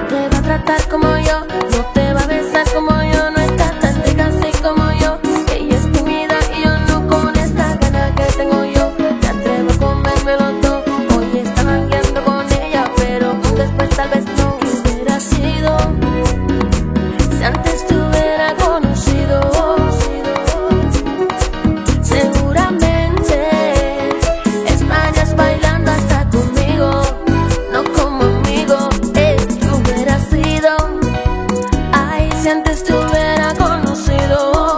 te va a tratar como yo, no te va a besar como yo, no está tan rica así como yo. Ella es tímida y yo no, con esta gana que tengo yo. Me atrevo a comerme los dos. Hoy está jangueando con ella, pero después tal vez no. Hubiera sido si antes te hubiera conocido. Seguramente estarías bailando hasta conmigo, no como amigo. Hubiera sido, ay, si antes te hubiera conocido.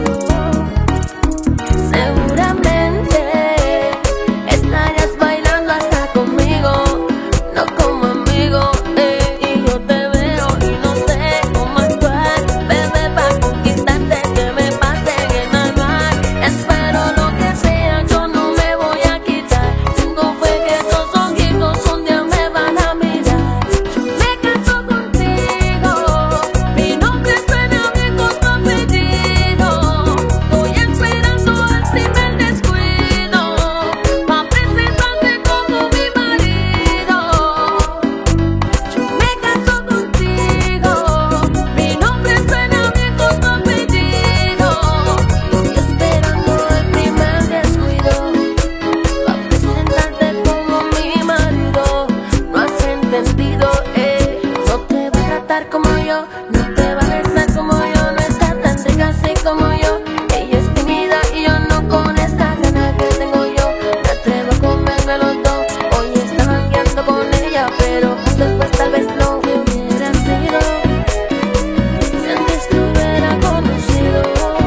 Seguramente estarías bailando hasta conmigo, no como amigo. Y yo te veo y no sé cómo actuar, bebé, pa' conquistarte, que me pase en el manual. Espero lo que sea, yo no me voy a quitar. Tengo fe que esos ojitos un día me van a mirar. Yo me caso contigo, mi nombre suena bien con tu apellido. Estoy esperando el primer descuido pa' presentarte como mi marido. Yo me caso contigo, mi nombre suena bien con tu apellido. Estoy esperando el primer descuido pa' presentarte como mi marido. No has entendido, no te va a tratar como yo, no te va a besar como yo, no está tan rica así como yo. Ella es tímida y yo no, con esta gana que tengo yo. Me atrevo a comerme los dos. Hoy está jangueando con ella, pero después tal vez no. Hubiera sido si antes te hubiera conocido.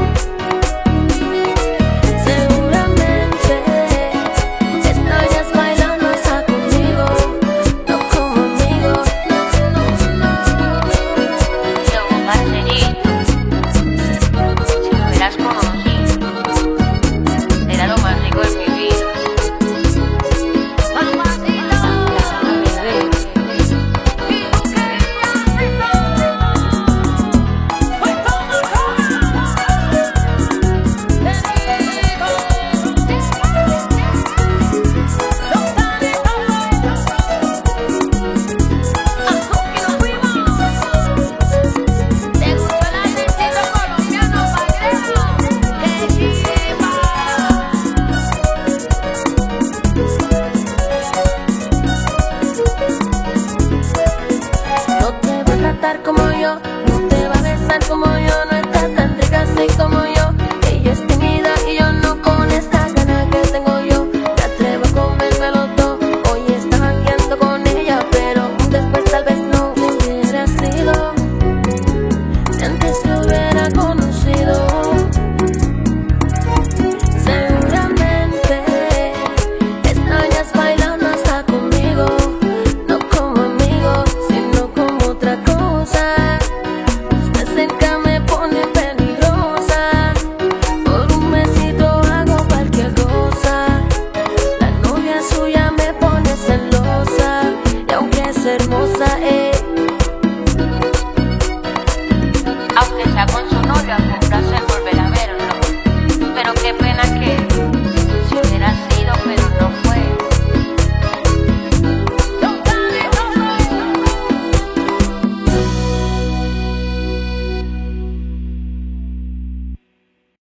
Seguramente estarías bailando hasta conmigo, no como amigo. Yo, parcerito, si me hubieras conocido, era lo más rico de mi vida. Mamacita, bebé. Y tú querías esto. Pues toma, te digo, los talentos, aquí nos fuimos. ¿Te gustó el airecito colombiano, pagrero? ¡Qué chiva! No te va a tratar como yo, no te va a besar como yo, no